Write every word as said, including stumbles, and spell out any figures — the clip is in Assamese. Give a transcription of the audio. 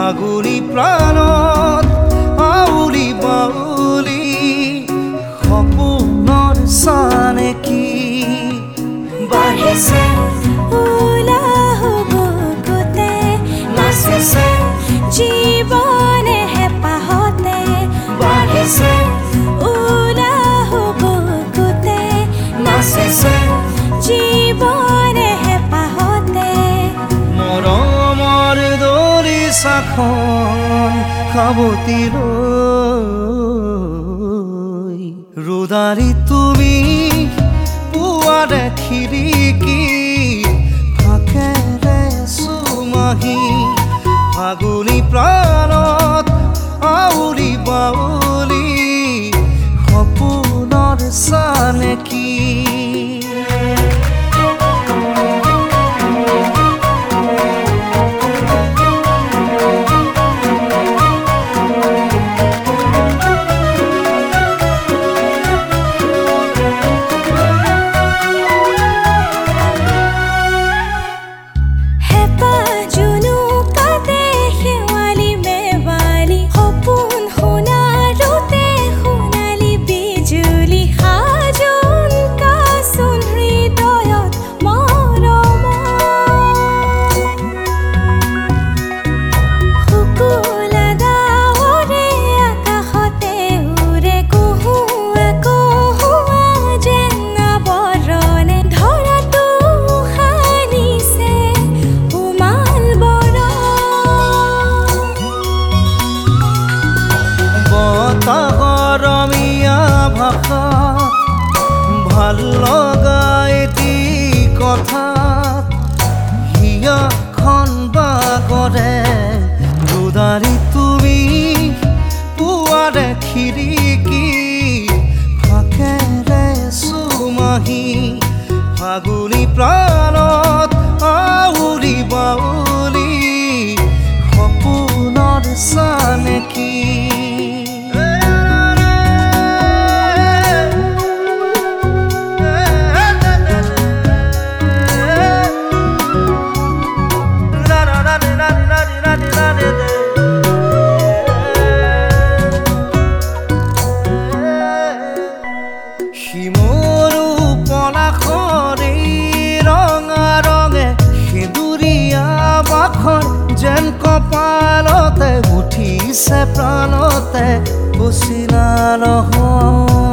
ফাগুনী প্ৰাণত আউলি বাউলি সপোনৰ চানে কি বাঢ়িছে উলাহ বুকুতে নাচিছে জীৱনে হেঁপাহতে বাঢ়িছে উলাহ বুকুতে নাচিছে জীৱনে হেঁপাহতে মৰমৰ দলি চাখন খাবতি লৈ ৰোদাৰি তুমি পুৱাৰে খিৰিকী ফাকেৰে চুমাহি ফাগুনী প্ৰাণত আউলি বাউলি সপোনৰ চানে কি ভাল লগা এটি কথাত হিয়াখন বাগৰে ৰোদাৰি তুমি পুৱাৰে খিৰিকী ফাকেৰে চুমাহি ফাগুনী প্ৰাণত আউলি বাউলি সপোনৰ চানে কি শিমৰু পলাশৰে ৰঙা ৰঙে সেঁদুৰীয়া বাখৰ যেন কপালতে উঠিছে প্ৰাণতে পচিলা নহয়।